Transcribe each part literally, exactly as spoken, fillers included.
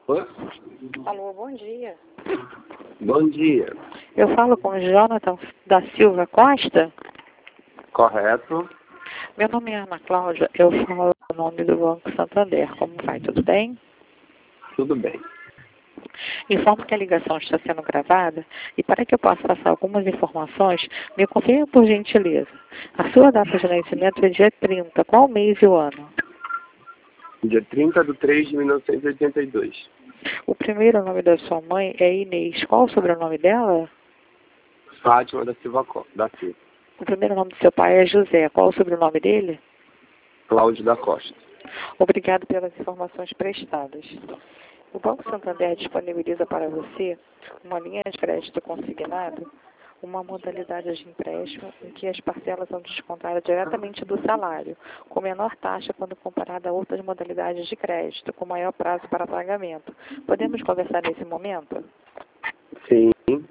Oi? Alô, bom dia. Bom dia. Eu falo com Jonathan da Silva Costa. Correto. Meu nome é Ana Cláudia, eu falo o nome do Banco Santander. Como vai? Tudo bem? Tudo bem. Informo que a ligação está sendo gravada e para que eu possa passar algumas informações, me confirme por gentileza. A sua data de nascimento é dia trinta. Qual mês e o ano? Dia trinta de três de mil novecentos e oitenta e dois. O primeiro nome da sua mãe é Inês. Qual o sobrenome dela? Fátima da Silva. Co- da Silva. O primeiro nome do seu pai é José. Qual o sobrenome dele? Cláudio da Costa. Obrigado pelas informações prestadas. O Banco Santander disponibiliza para você uma linha de crédito consignado, uma modalidade de empréstimo em que as parcelas são descontadas diretamente do salário, com menor taxa quando comparada a outras modalidades de crédito, com maior prazo para pagamento. Podemos conversar nesse momento? Sim.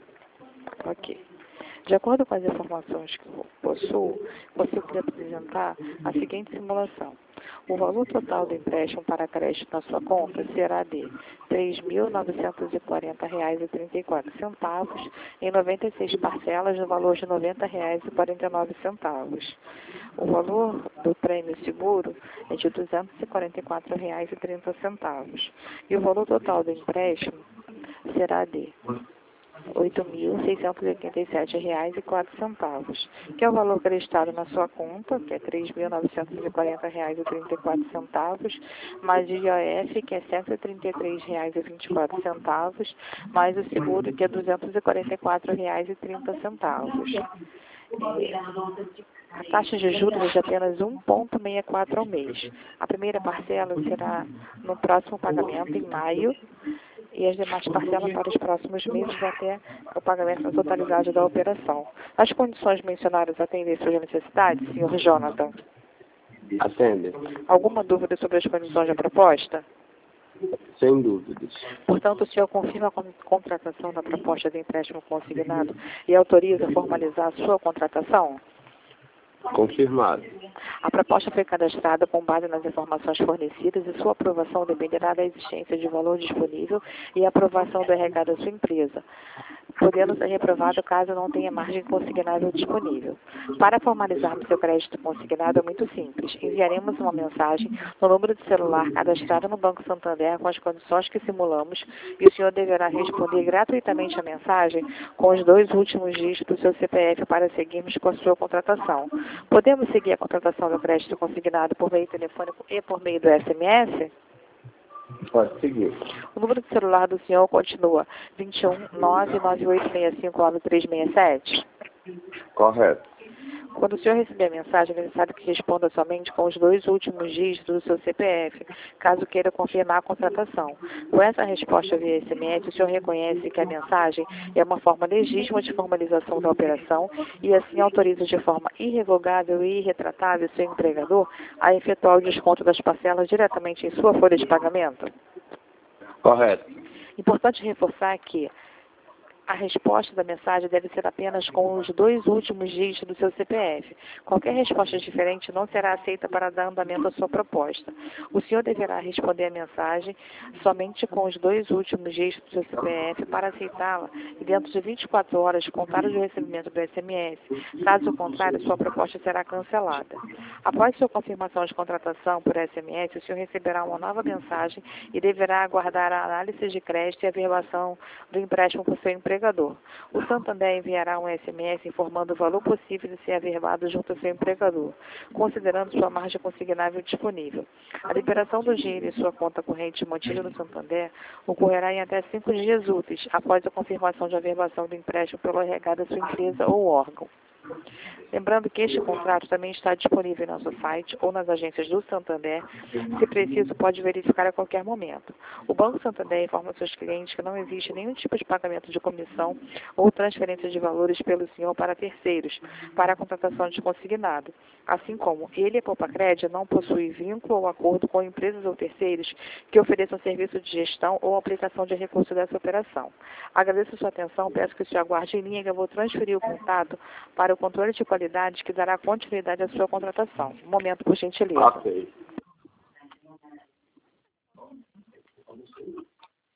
Ok. De acordo com as informações que eu possuo, você pode apresentar a seguinte simulação. O valor total do empréstimo para crédito na sua conta será de três mil novecentos e quarenta reais e trinta e quatro centavos em noventa e seis parcelas no valor de noventa reais e quarenta e nove centavos. O valor do prêmio seguro é de duzentos e quarenta e quatro reais e trinta centavos. E o valor total do empréstimo será de oito mil seiscentos e oitenta e sete reais e quatro centavos, que é o valor creditado na sua conta, que é três mil novecentos e quarenta reais e trinta e quatro centavos, mais o I O F, que é cento e trinta e três reais e vinte e quatro centavos, mais o seguro, que é duzentos e quarenta e quatro reais e trinta centavos. É, a taxa de juros é de apenas um vírgula sessenta e quatro ao mês. A primeira parcela será no próximo pagamento, em maio, e as demais parcelas para os próximos meses até o pagamento na totalidade da operação. As condições mencionadas atendem às suas necessidades, senhor Jonathan? Atende. Alguma dúvida sobre as condições da proposta? Sem dúvidas. Portanto, o senhor confirma a con- contratação da proposta de empréstimo consignado e autoriza formalizar a sua contratação? Confirmado. A proposta foi cadastrada com base nas informações fornecidas e sua aprovação dependerá da existência de valor disponível e aprovação do R H da sua empresa, podendo ser reprovado caso não tenha margem consignável disponível. Para formalizarmos seu crédito consignado é muito simples. Enviaremos uma mensagem no número de celular cadastrado no Banco Santander com as condições que simulamos e o senhor deverá responder gratuitamente a mensagem com os dois últimos dígitos do seu C P F para seguirmos com a sua contratação. Podemos seguir a contratação do crédito consignado por meio telefônico e por meio do S M S? Pode seguir. O número de celular do senhor continua vinte e um, nove nove oito seis cinco nove três seis sete? Correto. Quando o senhor receber a mensagem, é necessário que responda somente com os dois últimos dígitos do seu C P F, caso queira confirmar a contratação. Com essa resposta via S M S, o senhor reconhece que a mensagem é uma forma legítima de formalização da operação e assim autoriza de forma irrevogável e irretratável seu empregador a efetuar o desconto das parcelas diretamente em sua folha de pagamento? Correto. Importante reforçar que a resposta da mensagem deve ser apenas com os dois últimos dígitos do seu C P F. Qualquer resposta diferente não será aceita para dar andamento à sua proposta. O senhor deverá responder a mensagem somente com os dois últimos dígitos do seu C P F para aceitá-la e dentro de vinte e quatro horas contar o recebimento do S M S. Caso contrário, sua proposta será cancelada. Após sua confirmação de contratação por S M S, o senhor receberá uma nova mensagem e deverá aguardar a análise de crédito e a averbação do empréstimo por seu empregador. O Santander enviará um S M S informando o valor possível de ser averbado junto ao seu empregador, considerando sua margem consignável disponível. A liberação do dinheiro em sua conta corrente mantida no Santander ocorrerá em até cinco dias úteis após a confirmação de averbação do empréstimo pelo R H da sua empresa ou órgão. Lembrando que este contrato também está disponível em nosso site ou nas agências do Santander. Se preciso, pode verificar a qualquer momento. O Banco Santander informa seus clientes que não existe nenhum tipo de pagamento de comissão ou transferência de valores pelo senhor para terceiros, para a contratação de consignado. Assim como ele, a Poupa-Crédito, não possui vínculo ou acordo com empresas ou terceiros que ofereçam serviço de gestão ou aplicação de recursos dessa operação. Agradeço a sua atenção, peço que o senhor aguarde em linha que eu vou transferir o contato para o controle de qualidade que dará continuidade à sua contratação. Um momento, por gentileza. Ok.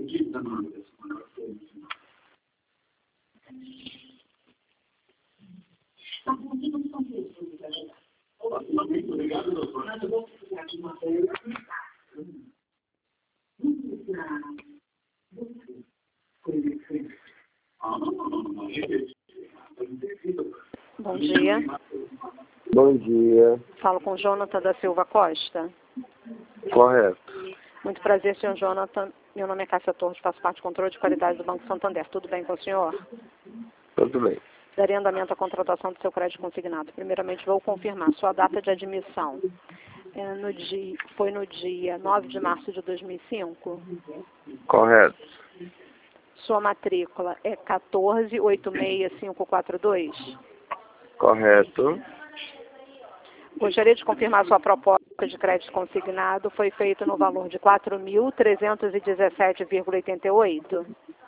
Bom dia. Bom dia. Falo com Jonathan da Silva Costa. Correto. Muito prazer, senhor Jonathan. Meu nome é Cássia Torres, faço parte do controle de qualidade do Banco Santander. Tudo bem com o senhor? Tudo bem. Daria andamento à contratação do seu crédito consignado. Primeiramente, vou confirmar sua data de admissão. É no dia, foi no dia nove de março de dois mil e cinco? Correto. Sua matrícula é quatorze oito seis cinco quatro dois? Correto. Gostaria de confirmar sua proposta de crédito consignado foi feita no valor de quatro mil trezentos e dezessete vírgula oitenta e oito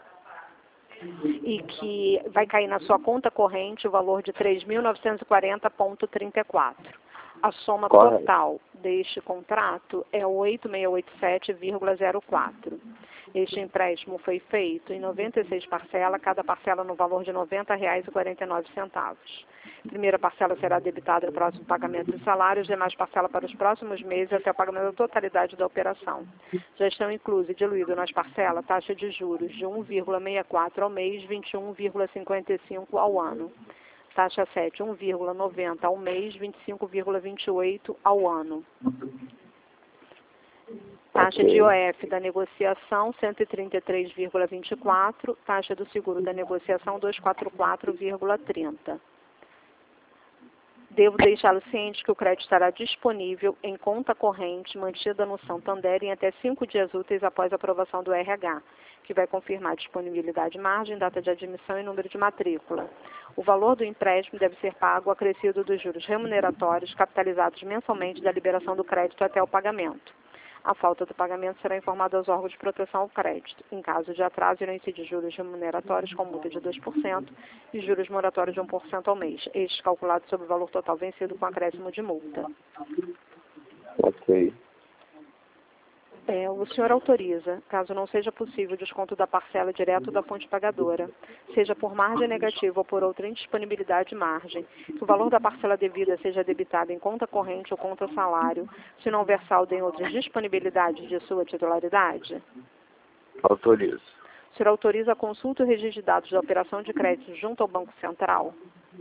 e que vai cair na sua conta corrente o valor de três mil novecentos e quarenta vírgula trinta e quatro. A soma Correto. total deste contrato é oito mil seiscentos e oitenta e sete vírgula zero quatro. Este empréstimo foi feito em noventa e seis parcelas, cada parcela no valor de noventa reais e quarenta e nove centavos. A primeira parcela será debitada no próximo pagamento de salários, demais parcela para os próximos meses até o pagamento da totalidade da operação. Já estão inclusos e diluídos nas parcelas taxa de juros de um vírgula sessenta e quatro ao mês, vinte e um vírgula cinquenta e cinco ao ano. Taxa sete, um vírgula noventa ao mês, vinte e cinco vírgula vinte e oito ao ano. Taxa de I O F da negociação, cento e trinta e três vírgula vinte e quatro. Taxa do seguro da negociação, duzentos e quarenta e quatro vírgula trinta. Devo deixá-lo ciente que o crédito estará disponível em conta corrente mantida no Santander em até cinco dias úteis após a aprovação do R H, que vai confirmar disponibilidade, margem, data de admissão e número de matrícula. O valor do empréstimo deve ser pago acrescido dos juros remuneratórios capitalizados mensalmente da liberação do crédito até o pagamento. A falta do pagamento será informada aos órgãos de proteção ao crédito. Em caso de atraso, irão incidir juros remuneratórios com multa de dois por cento e juros moratórios de um por cento ao mês, estes calculados sobre o valor total vencido com acréscimo de multa. Ok. É, o senhor autoriza, caso não seja possível o desconto da parcela direto da fonte pagadora, seja por margem negativa ou por outra indisponibilidade de margem, que o valor da parcela devida seja debitado em conta corrente ou conta salário, se não houver saldo em outras disponibilidades de sua titularidade? Autorizo. O senhor autoriza a consulta e o registro de dados da operação de crédito junto ao Banco Central?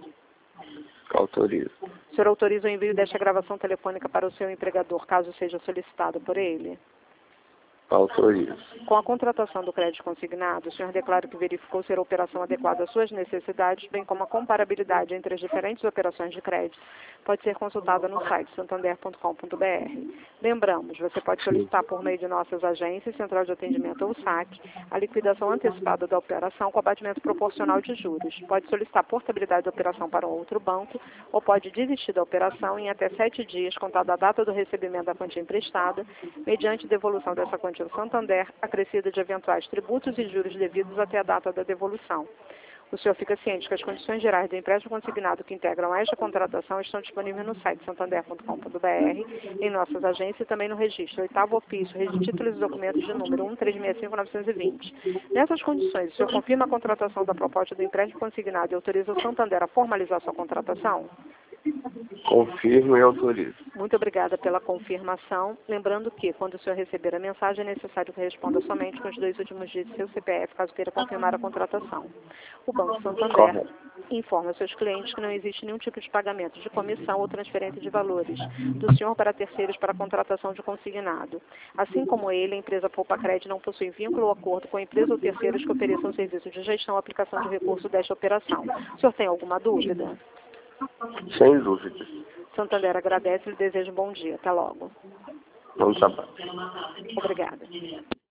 Autorizo. O senhor autoriza o envio desta gravação telefônica para o seu empregador, caso seja solicitado por ele? Autorizo. Com a contratação do crédito consignado, o senhor declara que verificou ser a operação adequada às suas necessidades, bem como a comparabilidade entre as diferentes operações de crédito. Pode ser consultada no site santander ponto com ponto br. Lembramos, você pode solicitar por meio de nossas agências, central de atendimento ou saque, a liquidação antecipada da operação com abatimento proporcional de juros. Pode solicitar portabilidade da operação para um outro banco ou pode desistir da operação em até sete dias, contada a data do recebimento da quantia emprestada, mediante devolução dessa quantia ao Santander, acrescida de eventuais tributos e juros devidos até a data da devolução. O senhor fica ciente que as condições gerais do empréstimo consignado que integram esta contratação estão disponíveis no site santander ponto com ponto br, em nossas agências e também no registro oitavo ofício, registro de títulos e documentos de número um três seis cinco nove dois zero. Nessas condições, o senhor confirma a contratação da proposta do empréstimo consignado e autoriza o Santander a formalizar sua contratação? Confirmo e autorizo. Muito obrigada pela confirmação. Lembrando que, quando o senhor receber a mensagem, é necessário que responda somente com os dois últimos dias de seu C P F, caso queira confirmar a contratação. O Banco Santander Correto. informa seus clientes que não existe nenhum tipo de pagamento de comissão ou transferência de valores do senhor para terceiros para a contratação de consignado. Assim como ele, a empresa Poupa Crédito não possui vínculo ou acordo com a empresa ou terceiros que ofereçam serviço de gestão ou aplicação de recurso desta operação. O senhor tem alguma dúvida? Sem dúvidas. Santander agradece e lhe deseja um bom dia. Até logo. Bom trabalho. Obrigada.